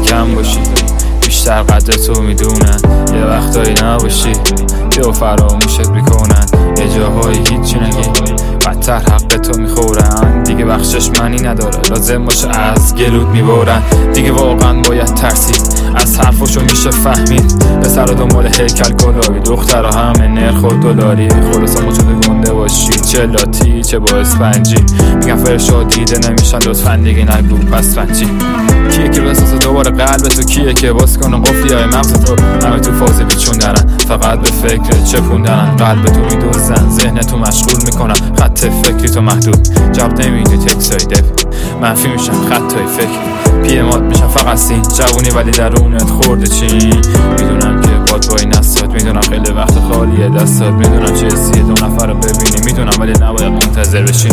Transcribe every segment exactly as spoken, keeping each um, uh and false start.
کم باشی، بیشتر قدر تو میدونن. یه وقتایی نباشی یه فراموشت میکنن، یه جاهایی هیچی نگی بدتر حق تو میخورن. دیگه بخشش منی نداره، لازم باشه از گلود میبرن. دیگه واقعا باید ترسید، از حرفشو میشه فهمید. پسر دنبال هیکل گلابی، دخترها همه نرخ و دلاری. خلاصا موجود گنده باشی، چه لاتی چه با اسفنجی. میگن فرشا دیده نمیشن، لطفا دیگه نگو پس فنچی. کیه که بسازه دوباره قلب تو، کیه که باز کنه قفلی های مغز تو. همه تو فاز بیچوندنن، فقط به فکر چپوندنن. قلب تو میدوزن، ذهن تو مشغول میکنن، خط فکری تو محدود. جواب نمیدی تکسای دف، منفی میشن خطای فکر. پیمات میشن فقط سین جوونی، ولی درونت خورده چی. میدونم که باد وای نستاد، میدونم خیلی وقت خالیه دستات. میدونم چه حسیه دو نفر رو ببینی، میدونم ولی نباید منتظر بشین.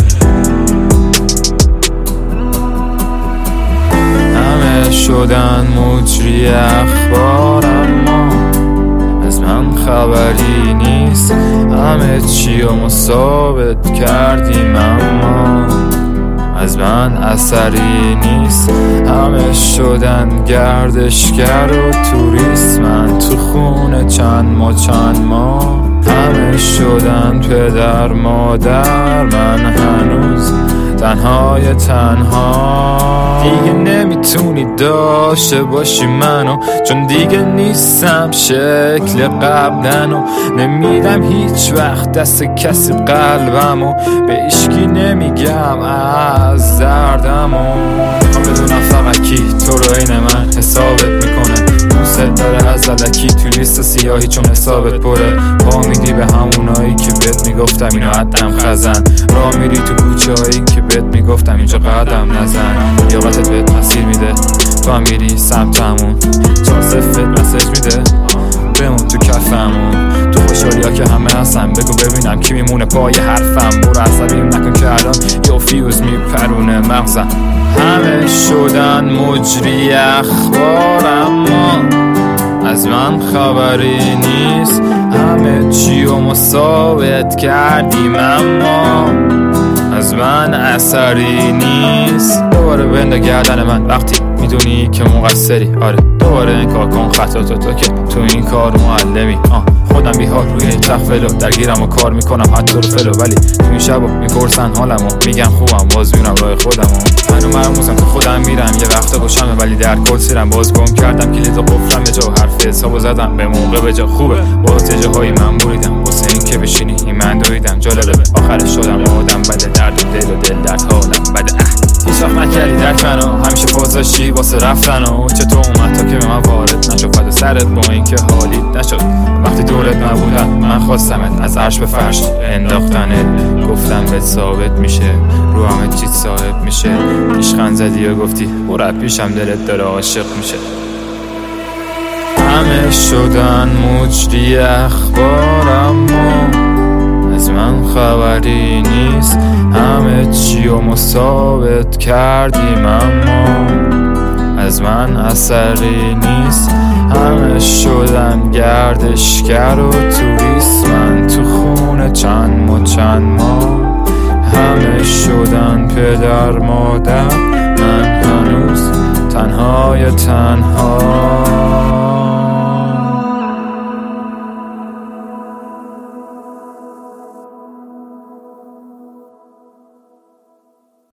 همه شدن مجری اخبار، اما از من خبری نیست. همه چی رو ثابت کردیم، اما از من اثری نیست. همه شدن گردشگر و توریست، من تو خونه چند ما چند ما. همه شدن پدر مادر، من هنوز تنهای تنها. دیگه نمیتونی داشته باشی منو، چون دیگه نیستم شکل قبلنو. نمیدم هیچ وقت دست کسی قلبمو، به اشکی نمیگم از دردمو. بدونم فقط کی تو رو این من حسابت میکنه، دوست داره از علکی تو لیست سیاهی چون حسابت پره. پا میدی به همونایی که بهت میگفتم اینو عدم خزن. راه میری تو کوچه هایی که بهت میگفتم اینجا قدم نزن. یاقتت بهت مسیر میده، تو هم میری سمت همون. چهار صفت مسیج میده بمون تو کفمون. تو خوشحالی ها که همه هستم، بگو ببینم کی میمونه پای حرفم. برو عصبیم نکن که الان یا فیوز میپرونه مغزم. همه شدن مجری اخبار، اما از من خبری نیست. همه چی رو ثابت کردیم، اما از من اثری نیست. دوباره بنده گردن من وقتی میدونی که مقصری. آره دوباره انکار کن خطاتو، تو که تو این کار معلمی. آه خودم بیهار روی تخفلو درگیرم و کار میکنم حتی رو فلو. ولی تو این شبا میپرسن حالمو، میگم خوبم باز میرم راه خودمو. منو مرموزم که خودم میرم، یه وقتا گوشمه ولی در کل سیرم. باز گم کردم کلید و قفلم یه جا، حرف حسابو زدم به موقع به جا. خوبه باز یه جاهایی من بریدم، واسه این که بشینی این من دویدم. جالبه آخرش شدم آدم بده، درد و دل و دل درد حالم بده. هیچ وقت نکردی درک منو، همیشه پازاشی واسه رفتنو. چطور اومد تا که به من وارد نشد فدا سرت، با این که حالیت نشد وقتی دورت نبودم. من خواستمت از عرش به فرش انداختنت، گفتم بهت ثابت میشه رو همه چیز صاحب میشه. عشقن زدی و گفتی برو پیشم دلت داره عاشق میشه. همه شدن مجری اخبار، اما از من خبری نیست. همه چی رو ثابت کردیم، اما از من اثری نیست. همه شدن گردشگر و توریست، من تو خونه چند ما چند ما. همه شدن پدر مادر، من هنوز تنهای تنها.